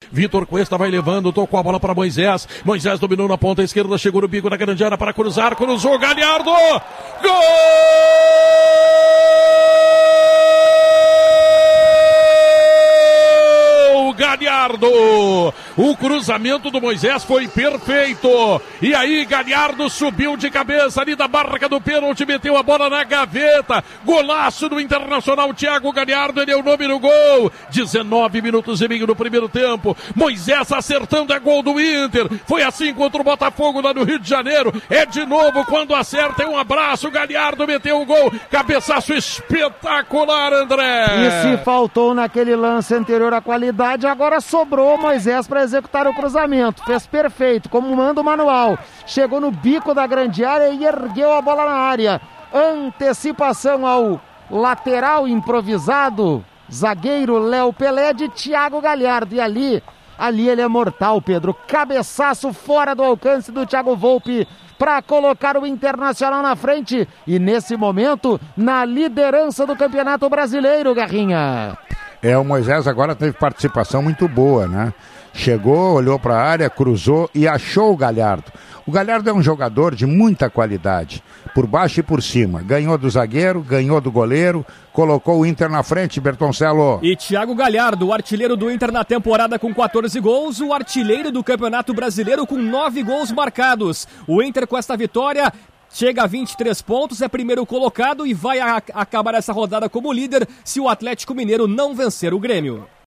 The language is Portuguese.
Vitor Cuesta vai levando, tocou a bola para Moisés. Moisés dominou na ponta esquerda, chegou no bico da grande área para cruzar, cruzou Galhardo. Gol! Galhardo, o cruzamento do Moisés foi perfeito, e aí Galhardo subiu de cabeça ali da barca do pênalti, meteu a bola na gaveta, golaço do Internacional, Thiago Galhardo, ele é o nome no gol, 19 minutos e meio no primeiro tempo, Moisés acertando, é gol do Inter, foi assim contra o Botafogo lá no Rio de Janeiro, é de novo, quando acerta, é um abraço, Galhardo meteu o gol, cabeçaço espetacular, André. E se faltou naquele lance anterior a qualidade, agora sobrou Moisés para executar o cruzamento. Fez perfeito, como manda o manual. Chegou no bico da grande área e ergueu a bola na área. Antecipação ao lateral improvisado, zagueiro Léo Pelé de Thiago Galhardo. E ali ele é mortal, Pedro. Cabeçaço fora do alcance do Thiago Volpi para colocar o Internacional na frente. E nesse momento, na liderança do Campeonato Brasileiro, Garrinha. O Moisés agora teve participação muito boa, né? Chegou, olhou para a área, cruzou e achou o Galhardo. O Galhardo é um jogador de muita qualidade, por baixo e por cima. Ganhou do zagueiro, ganhou do goleiro, colocou o Inter na frente, Bertoncello. E Thiago Galhardo, o artilheiro do Inter na temporada com 14 gols, o artilheiro do Campeonato Brasileiro com 9 gols marcados. O Inter com esta vitória chega a 23 pontos, é primeiro colocado e vai acabar essa rodada como líder se o Atlético Mineiro não vencer o Grêmio.